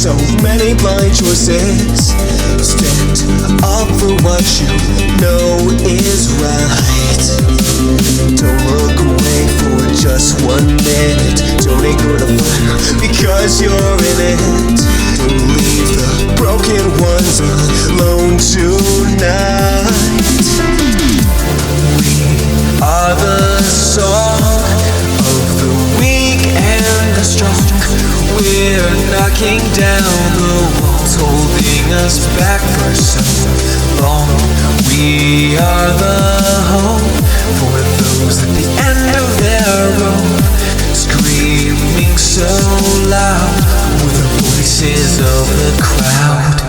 so many blind choices. Stand up for what you know is right. Don't look away for just 1 minute. Don't ignore the fire because you're in it. Don't leave the broken ones alone tonight. We are the song of the weak and the strong. We're knocking down the walls holding us back for so long. We are the hope for those at the end of their rope, screaming so loud with the voices of the crowd.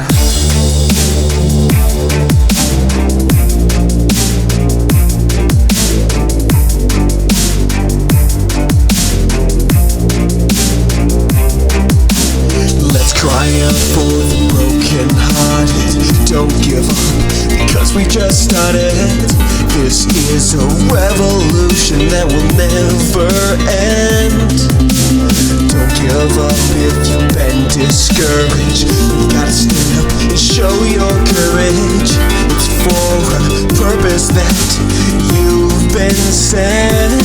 Cry out for the broken-hearted. Don't give up, because we just started. This is a revolution that will never end. Don't give up if you've been discouraged. You gotta stand up and show your courage. It's for a purpose that you've been sent.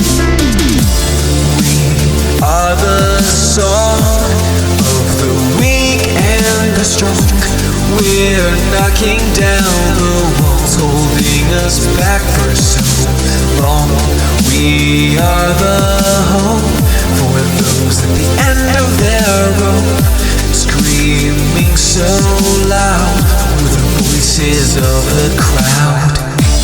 We are the song of the weak and the strong. We're knocking down the walls holding us back for so long. We are the hope for those at the end of their rope, screaming so loud with the voices of the crowd.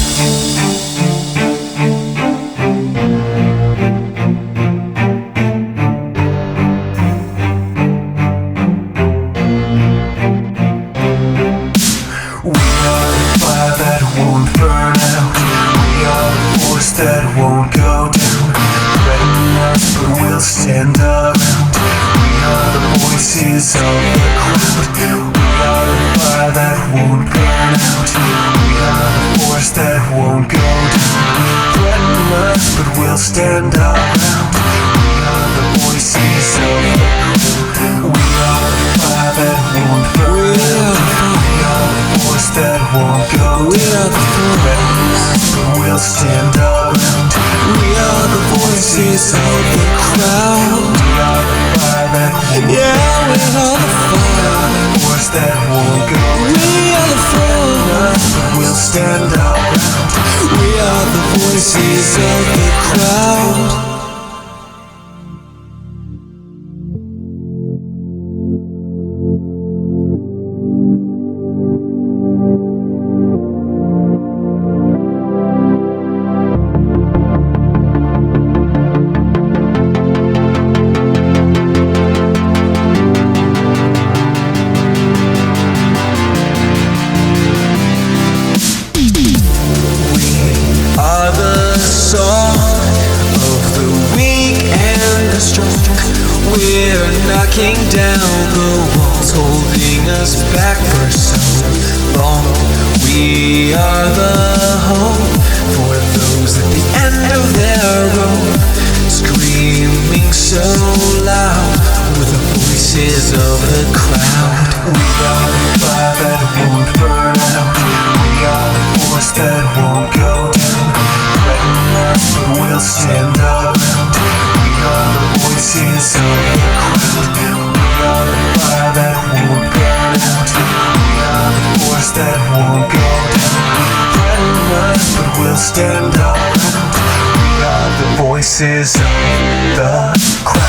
That won't go down, threaten us but we'll stand around. We are the voices of the crowd. We are the fire that won't burn out. We are the force that won't go down, threaten us but we'll stand around. We are the voices of the crowd. We are the fire that won't burn out. We are the force that won't go down, threaten us but we'll stand around. We are the voices of the crowd. We are the fire that won't we are the fire. The force that won't go. We are the force. We'll stand around. We are the voices of the crowd. We're knocking down the walls holding us back for so long. We are the hope for those at the end of their rope, screaming so loud with the voices of the crowd. We are the fire that won't burn out. We are the force that won't go down, threaten us but we'll stand around. We are the voices of the crowd. We are the fire that won't burn out. We are the force that won't go down, threaten us but we'll stand around. We are the voices of the crowd.